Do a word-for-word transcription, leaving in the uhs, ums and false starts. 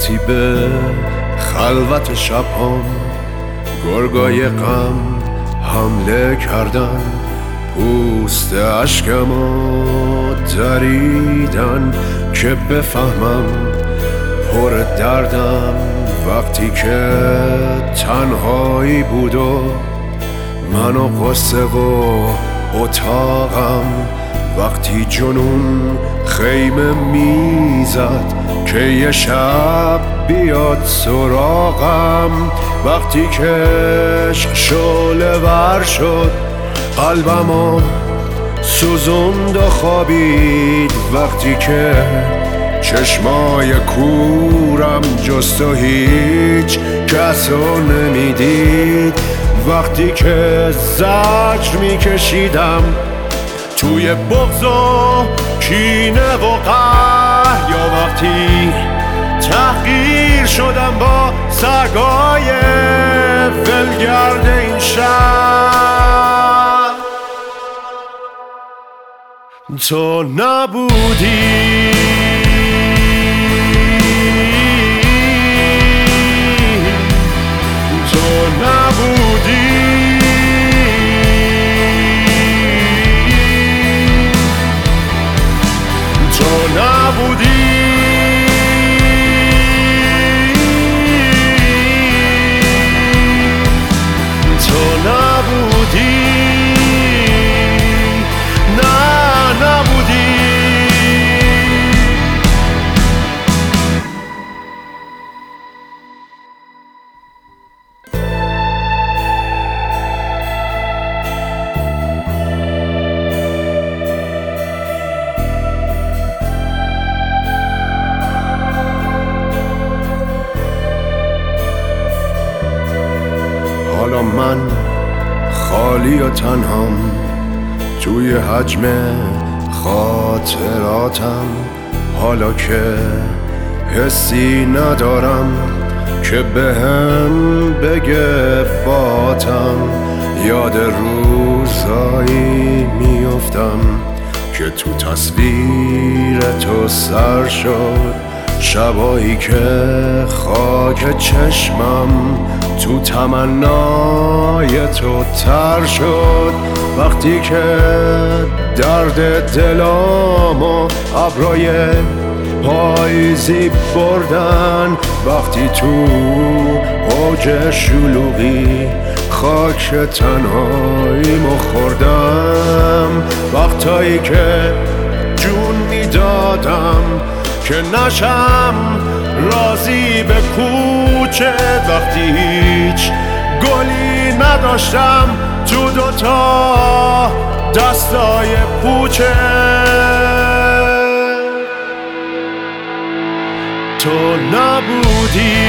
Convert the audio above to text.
وقتی به خلوت شبهام گرگای غم حمله کردن، پوست اشکمو دریدن که بفهمم پر دردم. وقتی که تنهایی بود و من و قصه و اتاقم، وقتی جنون خیمه میزد که یه شب بیاد سراغم، وقتی که عشق شعله ور شد قلبمو سوزوند و خوابید، وقتی که چشمای کورم جست و هیچ کسو نمیدید، وقتی که زجر میکشیدم توی بغض و کینه و قهر، یا وقتی تحقیر شدم با سگای ولگرد این شهر. تو نبودی، تو نبودی، تو نبودی، تو نبودی، نه نبودی. حالا من خالی و تنهام توی حجم خاطراتم، حالا که حسی ندارم که بهم بگه باتم، یاد روزایی میافتم که تو تصویر تو سر شد، شبایی که خاک چشمم تو تمنای تو تر شد، وقتی که درد دلامو ابرای پاییزی بردن، وقتی تو اوج شلوغی خاک تنهاییمو خوردم، وقتایی که جون میدادم که نشم راضی به کوچه، وقتی هیچ گلی نداشتم تو دوتا دستای پوچه. تو نبودی،